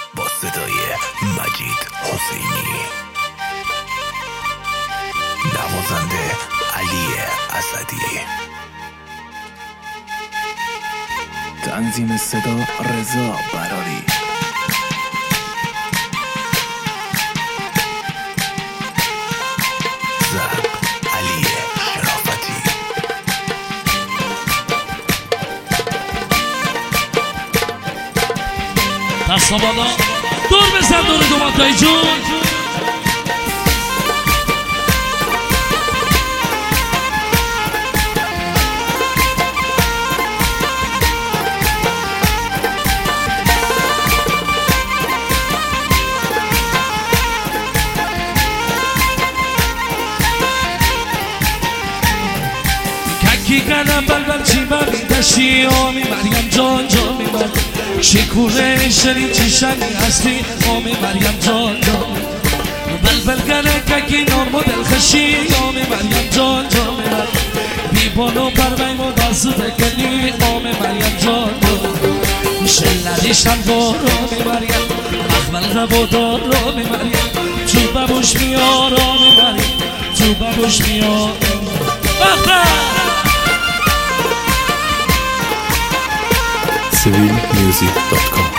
با صدای مجید حسینی، نوازنده علی اسدی، تنظیم صدا رضا براری، ضبط علی شرافتی. دستا بالا، دور بزن دور دوماتای جون. ککی کنم بلبل چی بری دشتی آمی مریم جان جان میبر شکونه شری چی شنی هستی آمی مریم جان جان بلبل کنه ککی نار مدل خشی آمی مریم جان جان میبر بیبانو پروی مدازو بکنی آمی مریم جان جان شلدی شنبار آمی مریم اخمل غبودار آمی مریم تو ببوش میار آمی مریم تو ببوش میار civilmusic.com.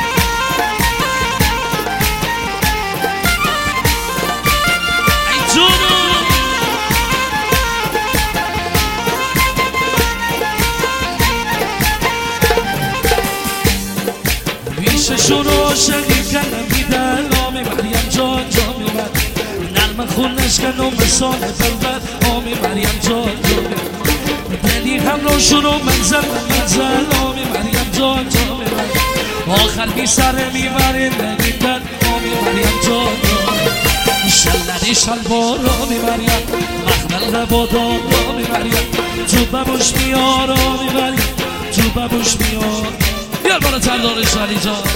بیششون رو شنید کنم بیدن آمی مریم جان جان میبر نرم خونش کنم مثال بلبر آمی مریم جان جان میبر دلی هم روشون رو منزل آمی مریم جان جان میبر آخر بی سره میبره نگیدن آمی مریم جان جان شلدی شلوار آمی مریم مخمل غبادار آمی مریم تو ببوش میار آمی مریم تو ببوش میار بیار بالا تردارش علی جان.